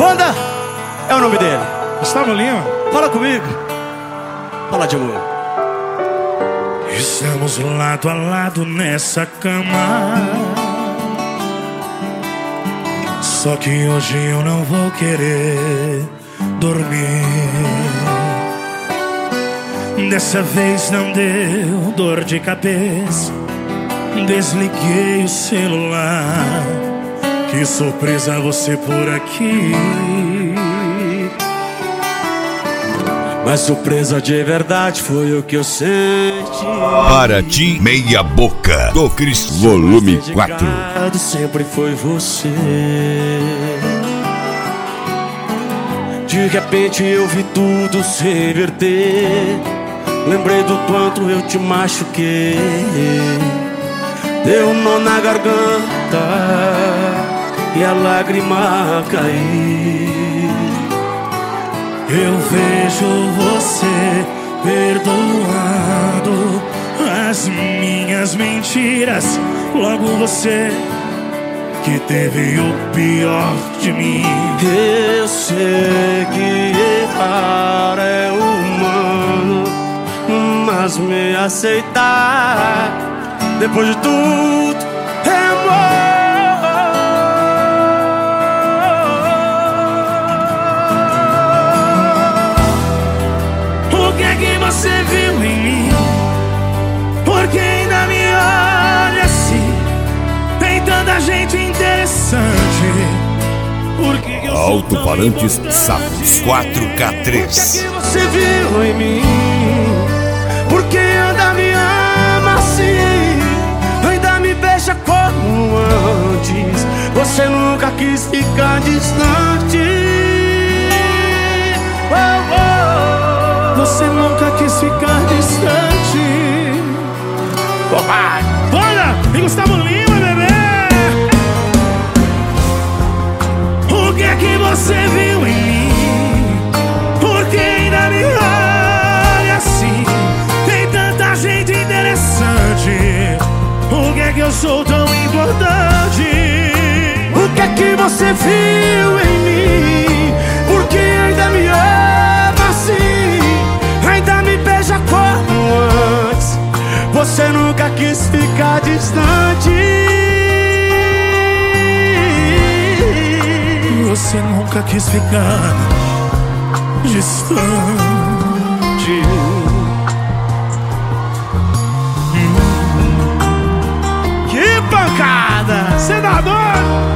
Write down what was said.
Wanda é o nome dele. Gustavo Lima. Fala comigo. Fala de amor. Estamos lado a lado nessa cama, só que hoje eu não vou querer dormir. Dessa vez não deu dor de cabeça. Desliguei o celular. Que surpresa você por aqui. Mas surpresa de verdade foi o que eu senti. Para ti, Meia Boca, do Cris, volume 4. Sempre foi você. De repente eu vi tudo se reverter. Lembrei do quanto eu te machuquei. Deu um nó na garganta e a lágrima cair. Eu vejo você perdoando as minhas mentiras. Logo você que teve o pior de mim. Eu sei que errar é humano, mas me aceitar depois de tudo é amor. O que é que você viu em mim? Porque ainda me olha assim? Tem tanta gente interessante. Alto-falantes Sapos 4K3. O que é que você viu em mim? Porque ainda me ama assim, ainda me beija como antes. Você nunca quis ficar distante. Você nunca quis ficar distante. Bora! E Gustavo Lima, bebê! O que é que você viu em mim? Porque ainda me olha assim? Tem tanta gente interessante. O que é que eu sou tão importante? O que é que você viu em mim? Porque ainda me ama assim, ainda me beija como antes. Você nunca quis ficar distante. Você nunca quis ficar distante. Que pancada! Senador!